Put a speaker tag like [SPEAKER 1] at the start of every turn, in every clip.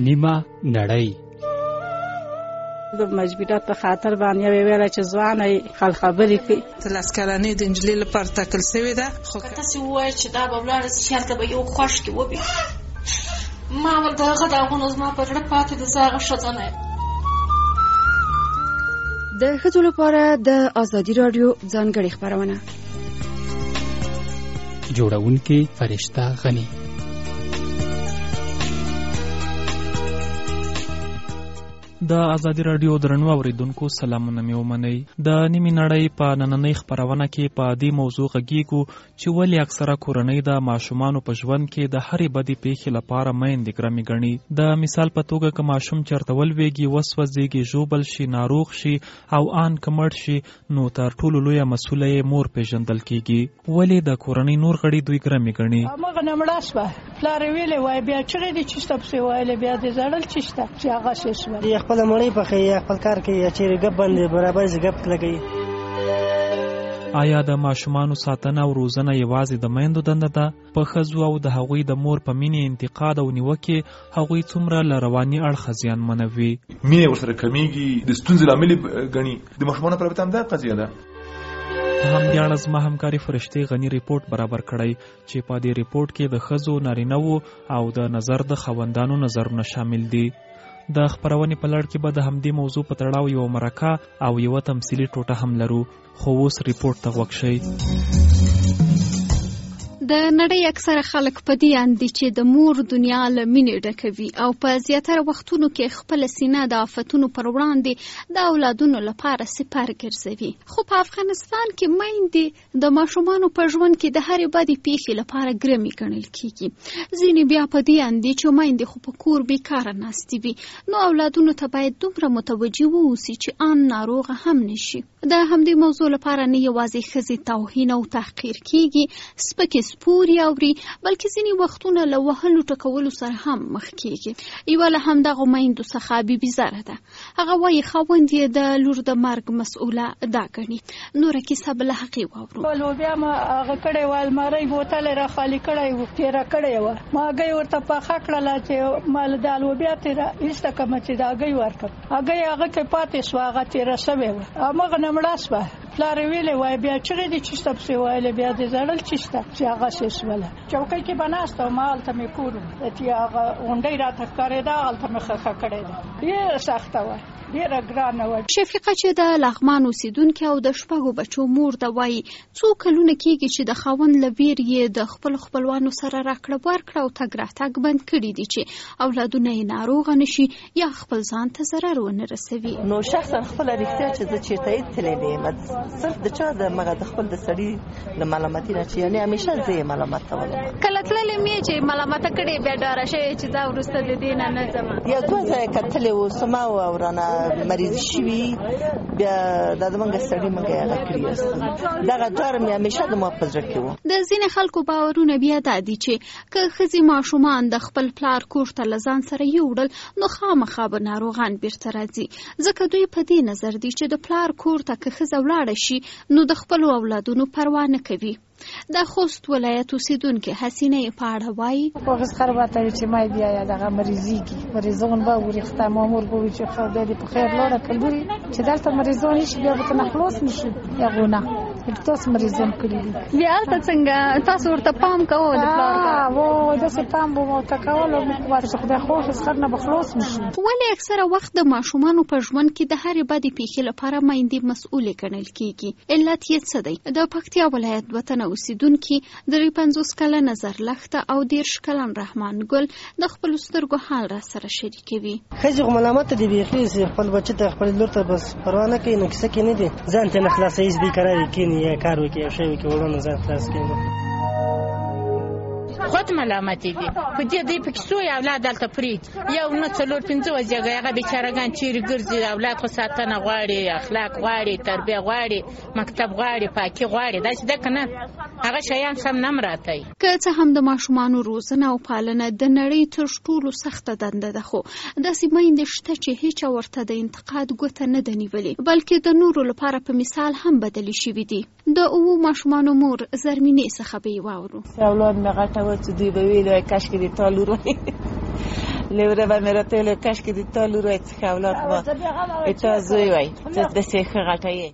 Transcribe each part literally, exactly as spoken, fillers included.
[SPEAKER 1] نیمه نړۍ.
[SPEAKER 2] د مجبوریت په خاطر باندې ویل چې ځوانه خل خبرې کوي.
[SPEAKER 3] تلس کلنې د انجلۍ لپاره ټاکل شوې ده، خو
[SPEAKER 4] که تاسې ووایئ چې دا به ولاړه شي هلته به یو خوښ کې وبي، ما ول د هغه داغونه زما په زړه پاتې د زه هغه ښځه نه یم.
[SPEAKER 5] د ښځو لپاره د ازادي راډیو ځانګړې خپرونه.
[SPEAKER 1] جوړونکې فرشته غني.
[SPEAKER 6] د ازادي راډیو درنو اوریدونکو سلامونه مې ومنئ. د نیمې نړۍ په نننۍ خپرونه کې په دې موضوع غږیږو چې ولې اکثره کورنۍ د ماشومانو په ژوند کې د هرې بدې پیښې لپاره میندې ګرمې ګڼي. د مثال په توګه که ماشوم چېرته ولویږي، وسوځېږي، ژوبل شي، ناروغ شي او ان که مړ شي، نو تر ټولو لویه مسؤله یې مور پیژندل کېږي. ولې د کورنۍ نور غړي دوی ګرمې ګڼي؟
[SPEAKER 2] همغه نه مړه شوه، پلار یې ویلې وایي بیا چغې دي چېشته پسې ویلې بیا دې زړل چېشته چې هغه شی شوه.
[SPEAKER 7] خپله مړۍ پخوي یا خپل کار کوي یا چېرې ګپ باندې برابر شي ګپ لګوي.
[SPEAKER 6] آیا د ماشومانو ساتنه او روزنه یوازې د میندو دنده ده؟ په ښځو او د هغوی د مور په مینې، انتقاد او نیوکې هغوی څومره له رواني اړخه زیانمنوي؟
[SPEAKER 8] مینې ورسره کمیږي، د ستونزې لامل ګڼي. د ماشومانو پر هم دا قضیه ده.
[SPEAKER 6] په همدې اړه زما همکاري فرشتې غني ریپورټ برابر کړی چې په دې ریپورټ کې د ښځو، نارینه‌وو او د نظر د خاوندانو نظرونه شامل دي. د خپرونې په لړ کې به د همدې موضوع په تړاو یو مرکه او یوه تمثیلي ټوټه هم لرو، خو اوس ریپورټ ته غوږ شئ.
[SPEAKER 9] د نړۍ اکثره خلک په دې اند دي چې د مور دنیا له مینې ډکوي او په زیاتره وختونو کې خپله سینه د آفتونو پر وړاندې د اولادونو لپاره سپر ګرځوي. خو په افغانستان کې میندې د ماشومانو په ژوند کې د هرې بدې پیښې لپاره ګرمې ګڼل کېږي. ځینې بیا په دې اند دي چې میندې خو په کور بېکاره ناستې وي، نو اولادونو ته باید دومره متوجه واوسي چې ان ناروغه هم نشي. د همدې موضوع لپاره نه یوازې ښځې توهین او تحقیر کېږي، سپکې پوري اوري، بلکې ځینې وختونه له وهلو ټکولو سره هم مخ کېږي. یوه له همدغو میندو څخه بیبي زره ده. هغه وایي خاوند یې د لور د مرګ مسؤله دا ګڼي. نوره کیسه به له هغې واورو.
[SPEAKER 2] لوبیا ما هغه کړی وه، المارۍ بوتل را خالي کړی و، تېره کړې وه. ماګۍ ورته پخه کړله چې ما دا لوبیا تېره ایسته کړمه چې د هګۍ ورکړم. هګۍ هغه کې پاتې شوه، هغه تېره شوې وه، همغه نه مړه شوه. پلار یې ویلې وایي بیا چغې دي چېشته پسې ویلې بیا دې زړل چېشته چې هغه شی شوله. چوکۍ کې به ناسته وم، هلته مې کور و، چې هغه غونډۍ راته ښکارېده، هلته مې خښه کړې ده. ډېره سخته وه، ډېره ګرانه وه.
[SPEAKER 9] شفیقه چې د لغمان اوسېدونکې او د شپږو بچو مور ده وایي څو کلونه کېږي چې د خاوند له ویرې یې د خپلو خپلوانو سره راکړه ورکړه او تګ راتګ بند کړي دي چې اولادونه یې ناروغه نشي یا خپل ځان ته ضرر ونه رسوي.
[SPEAKER 10] نو شخصا خپله رښتیا چې زه چېرته یې تللی نه یم، صرف د چا د مغه د خپل د سړي له ملامتي نه چې یعنې همیشه زه یې ملامتولم.
[SPEAKER 9] کله تللې مې چې ملامته کړې بیا ډاره شوې چې دا وروسته د دې نه نه ځم.
[SPEAKER 10] یا دوه ځایه کتلې وو، سما وه او رانه مریض شوي، بیا دا زموږ سړي موږ یې هغه کړي است. دغه ډار مې همیشه زما په زړه کې و.
[SPEAKER 9] د ځینې خلکو باورونه بیا دا دي چې که ښځې ماشومان د خپل پلار کور ته له ځان سره یوړل نو خامخا به ناروغان بیرته راځي، ځکه دوی په دې نظر دي چې د پلار کور ته که ښځه ولاړه شي نو د خپلو اولادونو پروا نه کوي. د خوست ولایت اوسېدونکې حسینه په اړه وایي
[SPEAKER 2] هغه خرابته چې ما بیا دغه مریضیږي، مریضون به ورخته مامور به چې خدای دې په خیر لاره کړي چې دلته مریضون نشي بیا به نه خلاص نشي. یغونه تاسو مریضون کړی دي
[SPEAKER 9] بیا البته څنګه تاسو ورته پام کوو د پلار
[SPEAKER 2] ها وو د څه پام به مو تکول او ورته خدای خو خرنه به خلاص نشي.
[SPEAKER 9] ولې اکثره وخت د ماشومانو په ژوند کې د هرې بدې پیښې لپاره میندې مسؤلې ګڼل کېږي؟ علت یې څه دی؟ د پکتیا ولایت وطن اوسېدونکي درې پنځوس کلنه زرلښته او دېرش کلن رحمان ګل د خپلو سترګو حال را سره شریکوي.
[SPEAKER 7] ښځې خو ملامته دي بیخي، خپل بچه ته خپل لور ته بس پروا نه کوي، نو کیسه کې نه دي، ځان ته نه خلاصوي، دې قرار کېني یا کار وکړي یا شی وکړي وړاندې ځان خلاص کوي.
[SPEAKER 11] خود ملامتي دي په دې دې په کیسو اولاد دلته پرید یو نه څلور پنځه وځي هغه بیچارهګان چیرې ګرځي. اولاد خو ساتنه غواړي، اخلاق غواړي، تربیه غواړي، مکتب غواړي، پاکي غواړي، داسې ده که نه هغه شیان سم نه مراتي.
[SPEAKER 9] که څه هم د ماشومانو روزنه او پالنه د نړۍ تر ټولو سخته دنده ده، خو داسې میندې شته چې هیچا ورته د انتقاد ګوته نه ده نیولې، بلکې د نورو لپاره په مثال هم بدلې شوي دي. د اوو ماشومانو مور زرمینې څخه به یې واورو.
[SPEAKER 10] اولاد مې غټه و چې دوی به ویل وای کاشکې دې تا لور وای لیوره به میره تولو کش که دی تا لوره چه اولاد ما ایتا زوی وای د سیخه غټه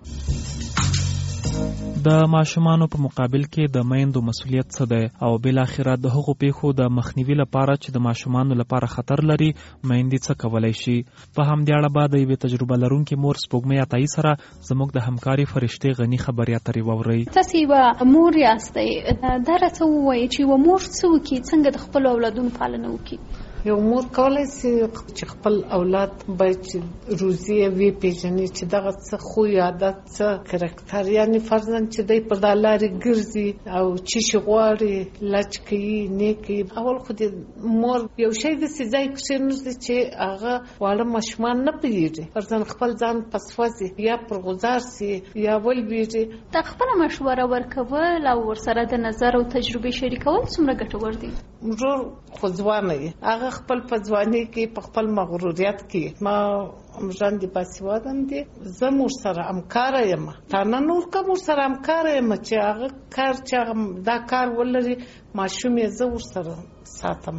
[SPEAKER 6] د ماشومانو په مقابل کې د میندو مسولیت څه دی او بل اخره د هغو پیښو د مخنیوي لپاره چې د ماشومانو لپاره خطر لري میندې څه کولای شي. په همدې اړه به د یوې تجربه لرونکې مور سپوږمۍ عطایي سره زموږ د همکاري فرشتې غني خبرې اترې واورئ.
[SPEAKER 9] تاسو یوه مور یاستئ، دا راته ووایئ چې یوه مور څه وکړي، څنګه د خپلو اولادونو پالنه وکړي؟
[SPEAKER 11] یو مور کولای شي چې خپل اولاد باید چې روزي وی پیژني چې دغه څه خو عادت څه کرکټر، یعنی فرضاً چې دی په دالاري ګرځي او چې شي غواړي لچ کوي نه کوي. اول خو د مور یو شی د سځای کې نشته چې هغه واړه ماشومان نه پیږي، فرضاً خپل ځان پسوځي یا پرغزار سي یا ول بیږي.
[SPEAKER 9] د خپل مشوره ورکول او ورسره د نظر او تجربه شریکول څومره ګټور دي؟
[SPEAKER 11] مرور خو ځوانه هغه خپل په ځواني کې په خپل مغروریت کې ما مژان دي باسوادم دي زه مور سره همکاره یم، تا نه نور کوم مور سره همکاره یم چې هغه کار چې دا کار ولري ماشوم یې زه ور سره ساتم.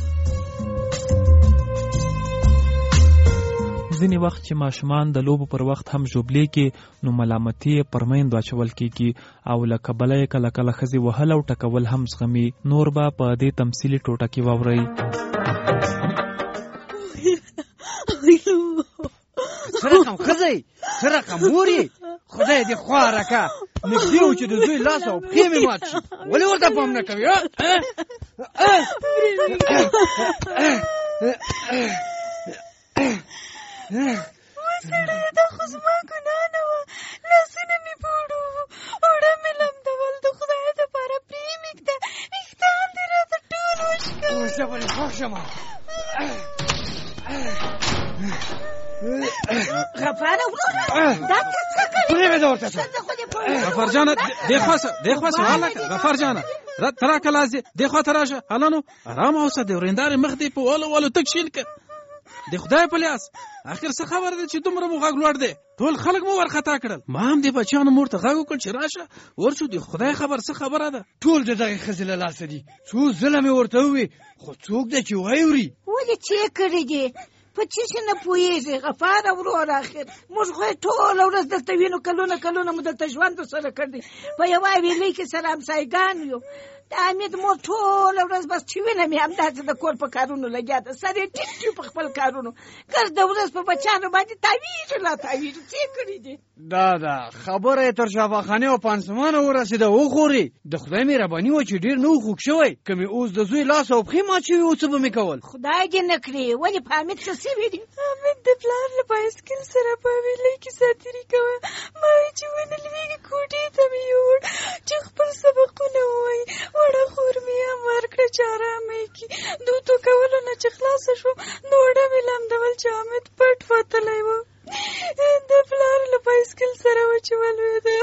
[SPEAKER 6] ځینې وخت چې ماشومان د لوبو پر وخت هم ژوبلې کې نو ملامتي پر میندو اچول کېږي او له کبله یې کله کله ښځې وهل او ټکول هم زغمي. نور به په دې تمثیلي ټوټه کې واورئ.
[SPEAKER 12] څه رقم ښځئ، څه رقم مور یې، خدای دې خوا راکه نږدې و چې د زوی لاس او پښې مې مات شي، ولې ورته پام نه کوې؟
[SPEAKER 13] وسړیه دا خو زما ګناه نه وه، لاسونه مې په اوړو وو، اوړه مې لمدول، د خدای دپاره پرې مې ږده، ویښتان دې راته ټول وشکول.
[SPEAKER 12] اوس زه به دې خوښ شم.
[SPEAKER 13] غفاره وروره دا ته څه کوې؟
[SPEAKER 12] پرېږده ورته څه
[SPEAKER 14] غفار جانه دې خوا دې خوا سوال لکه غفار جانه ته راکه لاس دې دې خوا ته راشه. هلانو ارامه اوسه، د ورېندارې مخ دې په ولو ولو تک شین که د خدای په لیاس. اخر څه خبره ده چې دومره مو غږ لوړ دی؟ ټول خلک مو ورخطا کړل. ما هم د بچیانو مور ته غږ وکړ چې راشه ورشو. د خدای خبر څه خبره ده؟
[SPEAKER 12] ټول د دغې ښځې له لاسه دي. څو ځله مې ورته ووې خو څوک دی چې واوري؟
[SPEAKER 13] ولې چې یې کړي دي په څه شي نه پوهېږي؟ غفاره وروره اخر موږ خو یې ټوله ورځ دلته وینو، کلونه کلونه مو دلته ژوند سره کړی، په یوه حویلۍ کې سره همسایګان یو. د حمید مور ټوله ورځ بس چې وینه مې همداسې د کور په کارونو لګیا ده، سر یې ټیټ وي په خپل کارونو، ګر د ورځ په بچیانو باندې تاویږي لا تاویږي. څه یې کړي دي؟
[SPEAKER 12] دا ده خبره یې تر شفاخانې او پانسمانه ورسېده. وخورې د خدای مهرباني وه چې ډېر نه و خوږ شوی. که مې اوس د زوی لاس او پښې مات شوي و څه به مې کول؟
[SPEAKER 13] خدای دې نه کړي. ولې په حمید څه سوي دي؟
[SPEAKER 15] حمید د پلار له بایسکل سره په حویلۍ کې ساتیري کوه. ما وایي چې ونه لوېږي کوټې ته مې یووړ چې خپل سبقونه ووایي. وړه خور مې هم ورکړه چې ارامه یې کړي. دوتو کولو نه چې خلاصه شو نو وړه مې لمدول چې حمید پټ وتلی و. د پلار له بایسکل سره و چې ولوېده.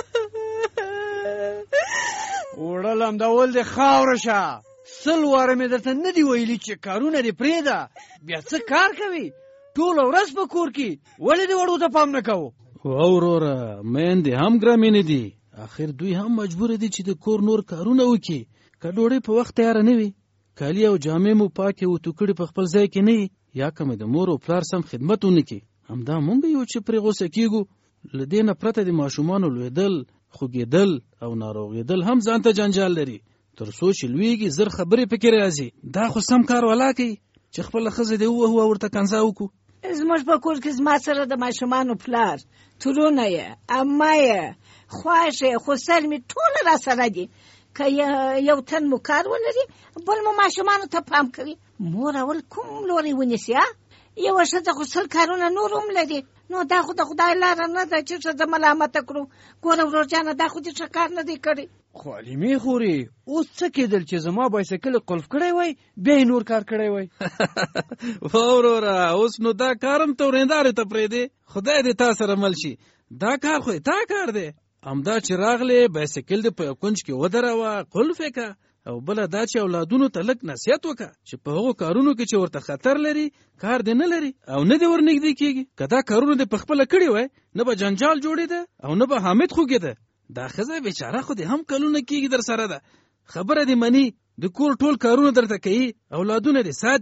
[SPEAKER 12] وړه لمدول دې خاوره شه. سل واره مې درته نه دي ویلي چې کارونه دې پرېږده. بیا څه کار کوي ټوله ورځ په کور کې؟ ولې دې وړو ته پام نه کوو؟
[SPEAKER 14] وروره میندې هم ګرمې دي، اخر دوی هم مجبور دي چې د کور نور کارونه وکړي. که ډوډۍ په وخت تیاره نه وي، کالي او جامې مو پاکې او توکړې په خپل ځای کې نه وي، یا که مې د مور او پلار سم خدمت ونه کړي، همدا مونږ یو چې پرې غوسه کېږو. له دې نه پرته د ماشومانو لوېدل، خوږېدل او ناروغېدل هم ځان ته جنجال لري. تر څو چې لویږي زر خبرې پکې راځي. دا خو سم کار ولا کوي چې خپله ښځه دې ووهو او ورته کنځا وکړو.
[SPEAKER 13] زموږ په کور کې زما سره د ماشومانو پلار، ترونه یې، عمه یې، خواښ یې، خو سر مې ټوله را سره دي. که یو تن مو کار ولري بل مو ماشومانو ته پام کوي. مور اول کوم لوري ونیسي؟ یوه ښځه خو سل کارونه نور هم لري. نو دا خو د خدای لاره نه ده چې ښځه ملامته کړو. ګوره ورور جانه دا خو دې ښه کار نه دی کړی.
[SPEAKER 12] خو علیمې خورې اوس څه کېدل چې زما بایسکل قلف کړی وای بیا یې نور کار کړی وای؟
[SPEAKER 14] وروره اوس نو دا کار هم ته ورېندارې ته پرېږدې. خدای دې تا سره مل شي. دا کار خو تا کار دی. همدا چې راغلې بایسکل دې په یو کونج کې ودروه، قلف یې که، او بله دا چې اولادونو ته لږ نصیحت وکړه چې په هغو کارونو کې چې ورته خطر لري کار دې نه لري او نه دې ورنږدې کېږي. که دا کارونه دې پخپله کړي وای نه به جنجال جوړېده او نه به حامد خوږېده. دا ښځه بیچاره خو دې هم کلونه کېږي در سره ده، خبره دې مني، د کور ټول کارونه درته کوي، اولادونه دې ساتي،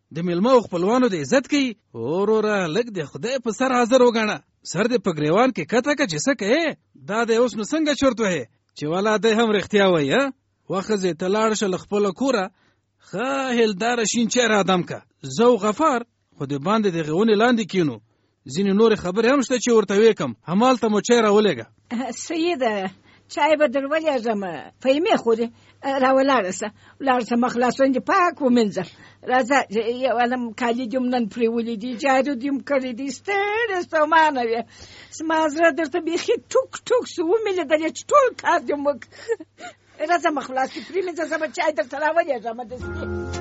[SPEAKER 14] د میلمه او خپلوانو د عزت کوي. وروره لږ د خدای په سر حاضر وګاڼه، سر د په ګریوان کې کته که چې څه کوې دا دی اوس نو څنګه چورت وهې چې والا دی هم رښتیا وایي. وښځې ته لاړ شه له خپله کوره، ښه هیلداره شین چای رادم که. زه او غفار خو د باندې د غونې لاندې کینو، ځینې نورې خبرې هم شته چې ورته ویکم. همالته مو چای راولېږه.
[SPEAKER 13] سیده چای به در ولېږم، فهمې خورې راولاړه شه، ولاړه شه مخلاصون دې پاک ومینځه. راځه یو عالم کالي دې هم نن پرېولي دي، جارو دې هم کړی دي، ستړې ستومانه وې. زما زړه درته بیخي ټوک ټوک سو، ومې لیدلې چې ټول کار دې موږ. راځه مخلاص دې پرېمینځه، زه به چای درته راولېږم داسې.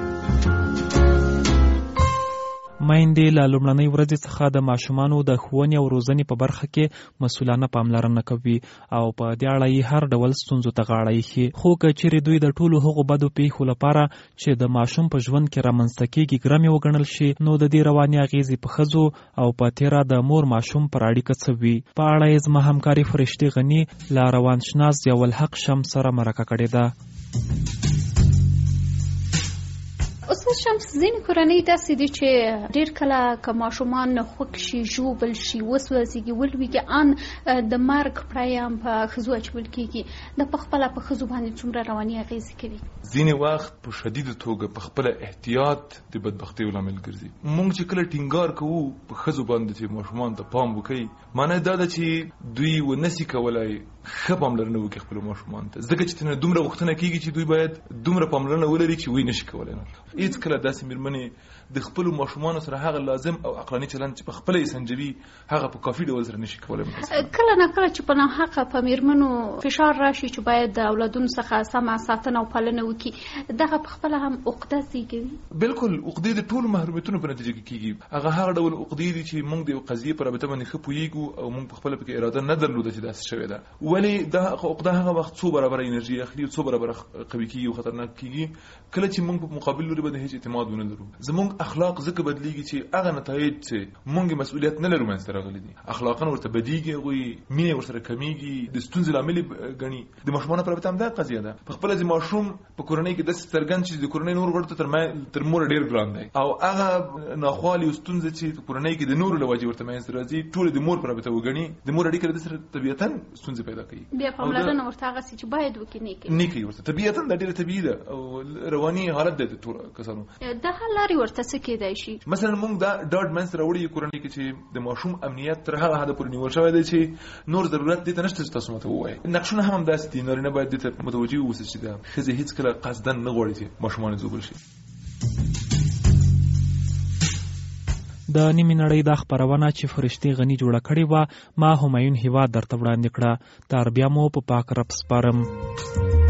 [SPEAKER 6] میندې له لومړنۍ ورځې څخه د ماشومانو د ښوونې او روزنې په برخه کې مسؤلانه پاملرنه کوي او په دې اړه یې هر ډول ستونزو ته غاړه ایښي. خو که چیرې دوی د ټولو هغو بدو پیښو لپاره چې د ماشوم په ژوند کې رامنځته کېږي ګرمې وګڼل شي، نو د دې رواني اغېزې په ښځو او په تېره د مور ماشوم پر اړیکه څه وي. په اړه یې زما همکاري فرشتې غني له روانشناس ضیاءالحق شمس سره مرکه کړې ده.
[SPEAKER 9] استاد شمس، ځینې کورنۍ داسې دي چې ډېر کله که ماشومان خوږ شي، ژوبل شي، وسوځېږي، ولوېږي، ان د مرګ پړی هم په ښځو اچول کېږي. دا په خپله په ښځو باندې څومره رواني اغېزې کوي؟
[SPEAKER 8] ځینې وخت په شدیده توګه په خپله احتیاط د بدبختیو لامل ګرځي. موږ چې کله ټینګار کوو په ښځو باندې چې ماشومان ته پام وکړي، معنی دا ده چې دوی ونسي کولی ښه پاملرنه وکړي خپلو ماشومانو ته، ځکه چې ترنه دومره غوښتنه کېږي چې دوی باید دومره پاملرنه ولري چې وی نشي کولی. هیڅ کله داسې مېرمنې د خپلو ماشومانو سره هغه لازم او عقلاني چلند چې په خپله یې سنجوي هغه په کافي ډول سره نشي کولی.
[SPEAKER 9] کله نه کله چې په ناحقه په مېرمنو فشار راشي چې باید د اولادونو څخه سمه ساتنه او پالنه وکړي، دغه په خپله هم عقده زېږوي.
[SPEAKER 8] بالکل، عقدې د ټولو محرومیتونو په نتیجه کې کېږي. هغه هغه ډول عقدې دي چې موږ د یو قضیې په رابطه باندې ښه پوهېږو او موږ په خپله پکې اراده نه درلوده چې داسې شوې ده. ولې دا عقده هغه وخت څو برابره انرژي اخلي او څو برابره قوي کېږي او خطرناک کېږي کله چې موږ په مقابل لوري باندې هیڅ اعتماد ونه لرو. زموږ اخلاق ځکه بدلیږي چې هغه نتایج چې موږ مسؤلیت نه لرو منځته راغلي دي، اخلاقا ورته بدیږي، هغوی مینه ورسره کمیږي، د ستونزې لامل ګڼي. د ماشومانو په رابطه هم دا قضیه ده. په خپله چې ماشوم په کورنۍ کې داسې څرګند چې د کورنۍ نور غړو ته تر مور ډېر ګران دی او هغه ناخوالې او ستونزې چې په کورنۍ کې د نورو له وجې ورته منځته راځي ټولې د مور په رابطه وګڼي، د مور اړیکه د سره طبیعتاً ستونزې پیدا کوي.
[SPEAKER 9] بیا پاملرنه ورته هغسې چې باید وکړي نه کوي
[SPEAKER 8] نه کوي ورته طبیعتاً. دا ډېره طبیعي ده او رواني حالت دی د ټولو کسانو.
[SPEAKER 9] د حل لارې ورته څه کېدای شي؟
[SPEAKER 8] مثلا موږ دا ډاډ منځته راوړي کورنۍ کې چې د ماشوم امنیت تر هغه حده پورې نیول شوی دی چې نور ضرورت دې ته نشته چې تاسو ماته ووایئ. نقشونه هم همداسې دي، نارینه باید دې ته متوجه واوسي چې د ښځې هېڅکله قصدا نه غواړي چې ماشومان یې ځوبل شي.
[SPEAKER 6] د نیمې نړۍ دا خپرونه چې فرشتې غني جوړه کړې وه، ما همایون هیواد درته وړاندې کړه. تر بیا مو په پاک رب سپارم.